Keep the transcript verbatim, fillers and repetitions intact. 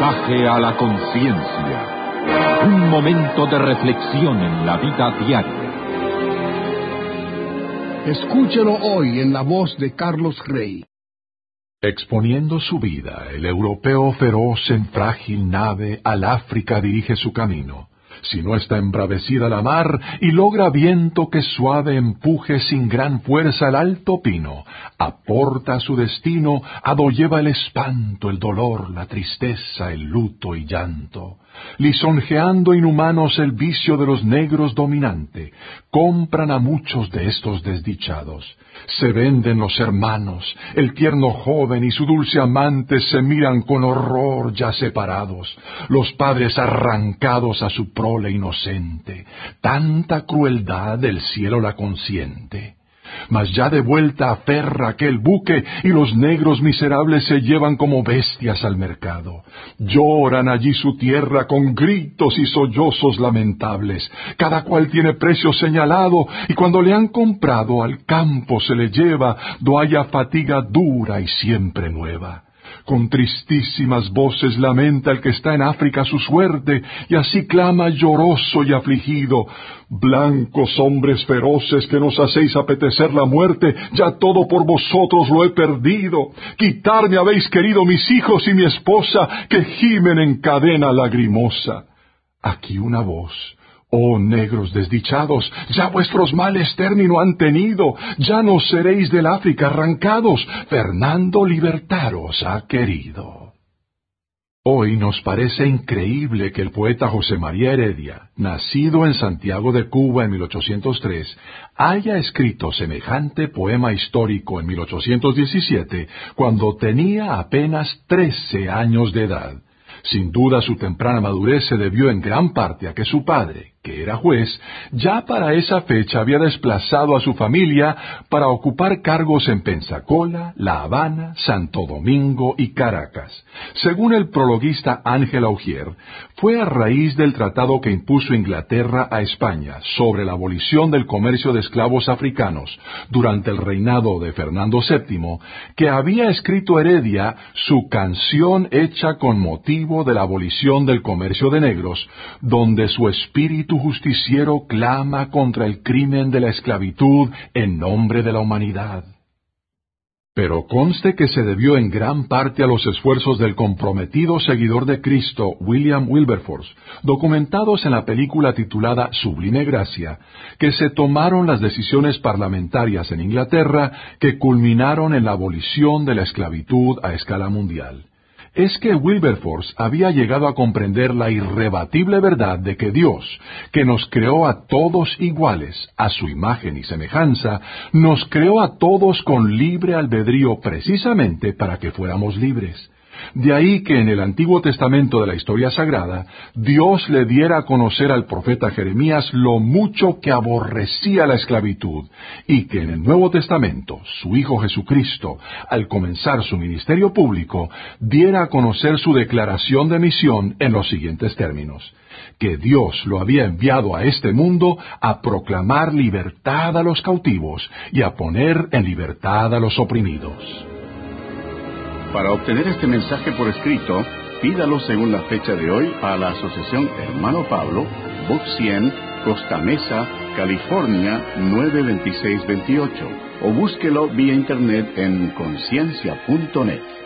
Mensaje a la conciencia. Un momento de reflexión en la vida diaria. Escúchelo hoy en la voz de Carlos Rey. Exponiendo su vida, el europeo feroz en frágil nave al África dirige su camino. Si no está embravecida la mar y logra viento que suave empuje sin gran fuerza el alto pino, aporta a su destino, a do lleva el espanto, el dolor, la tristeza, el luto y llanto. Lisonjeando inhumanos el vicio de los negros dominante, compran a muchos de estos desdichados. Se venden los hermanos, el tierno joven y su dulce amante se miran con horror ya separados, los padres arrancados a su prole inocente. Tanta crueldad del cielo la consiente. Mas ya de vuelta aferra aquel buque y los negros miserables se llevan como bestias al mercado. Lloran allí su tierra con gritos y sollozos lamentables. Cada cual tiene precio señalado y cuando le han comprado al campo se le lleva, do haya fatiga dura y siempre nueva. Con tristísimas voces lamenta el que está en África su suerte, y así clama lloroso y afligido: blancos hombres feroces que nos hacéis apetecer la muerte, ya todo por vosotros lo he perdido. Quitarme habéis querido mis hijos y mi esposa, que gimen en cadena lagrimosa. Aquí una voz: oh negros desdichados, ya vuestros males término han tenido, ya no seréis del África arrancados, Fernando libertaros ha querido. Hoy nos parece increíble que el poeta José María Heredia, nacido en Santiago de Cuba en mil ochocientos tres, haya escrito semejante poema histórico en mil ochocientos diecisiete, cuando tenía apenas trece años de edad. Sin duda su temprana madurez se debió en gran parte a que su padre, que era juez, ya para esa fecha había desplazado a su familia para ocupar cargos en Pensacola, La Habana, Santo Domingo y Caracas. Según el prologuista Ángel Augier, fue a raíz del tratado que impuso Inglaterra a España sobre la abolición del comercio de esclavos africanos durante el reinado de Fernando séptimo, que había escrito Heredia su canción hecha con motivo de la abolición del comercio de negros, donde su espíritu justiciero clama contra el crimen de la esclavitud en nombre de la humanidad. Pero conste que se debió en gran parte a los esfuerzos del comprometido seguidor de Cristo, William Wilberforce, documentados en la película titulada Sublime Gracia, que se tomaron las decisiones parlamentarias en Inglaterra que culminaron en la abolición de la esclavitud a escala mundial. Es que Wilberforce había llegado a comprender la irrebatible verdad de que Dios, que nos creó a todos iguales, a su imagen y semejanza, nos creó a todos con libre albedrío precisamente para que fuéramos libres. De ahí que en el Antiguo Testamento de la historia sagrada, Dios le diera a conocer al profeta Jeremías lo mucho que aborrecía la esclavitud, y que en el Nuevo Testamento, su Hijo Jesucristo, al comenzar su ministerio público, diera a conocer su declaración de misión en los siguientes términos: que Dios lo había enviado a este mundo a proclamar libertad a los cautivos y a poner en libertad a los oprimidos. Para obtener este mensaje por escrito, pídalo según la fecha de hoy a la Asociación Hermano Pablo, Box cien, Costa Mesa, California nueve dos seis dos ocho, o búsquelo vía internet en conciencia punto net.